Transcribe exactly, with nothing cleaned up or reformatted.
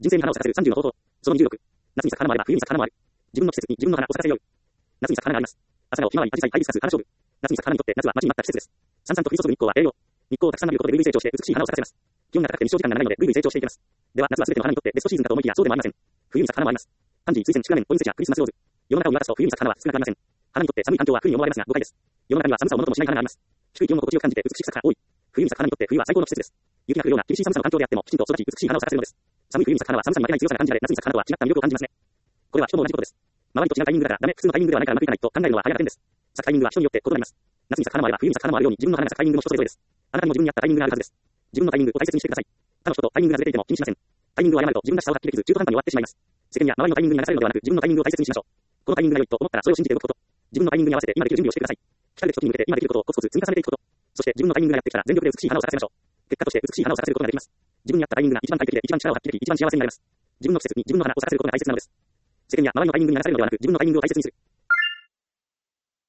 人生に花を咲かせるさんじゅうの方法。そのにじゅうろく。夏に咲く花もあれば冬に咲く花もある。自分の季節に自分の花を咲かせよう。夏に咲く花があります。朝顔、ひまわり、アジサイ、ハイビスカス、花菖蒲。夏に咲く花にとって夏は待ちに待った季節です。さんさんと降り注ぐ日光は栄養。日光をたくさん浴びることで累々成長して美しい花を咲かせます。気温が高くて日照時間が長いので累々成長していきます。では夏はすべての花にとってベストシーズンかと思いきやそうでもありません。冬に咲く花もあります。パンジー、水仙、シクラメン、ポインセチア、クリスマスローズ。世の中を見渡すと冬に咲く花は少なくありません。花にとって寒い環境は不利に思われますが誤解です。世の中には寒さをものともしない花があります。低い気温も心地よく感じて美しく咲く花が多い。冬に咲く花にとって冬は最高の季節です。雪が降るような厳しい寒さの環境であってもきちんと育ち美しい花を咲かせるのです。寒い冬に咲く花は寒さに負けない強さが感じられ、夏に咲く花とは違った魅力を感じますね。これは人も同じことです。周りと違うタイミングだからダメ、普通のタイミングではないからうまくいかないと考えるのは早が点です。咲くタイミングは人によって異なります。夏に咲く花もあれば冬に咲く花もあるように自分の花が咲くタイミングも人それぞれです。あなたにも自分に合ったタイミングがあるはずです。自分のタイミングを大切にしてください。他の人とタイミングがずれていても気にしません。タイミングを誤ると自分らしさを発揮できず中途半端に終わってしまいます。世間や周りのタイミングに流されるのではなく自分のタイミングを大切にしましょう。このタイミングが良いと思ったらそれを信じて動くこと。自分のタイミングに合わせて今できる準備をしてください。来るべき時に向けて今できることをコツコツ積み重ねていくこと。そして自分のタイミングがやってきたら全力で美しい花を咲かせましょう。結果として美しい花を咲かせることができます。自分に合ったタイミングが一番快適で一番力を発揮でき一番幸せになれます。自分の季節に自分の花を咲かせることが大切なのです。世間や周りのタイミングに流されるのではなく自分のタイミングを大切にする。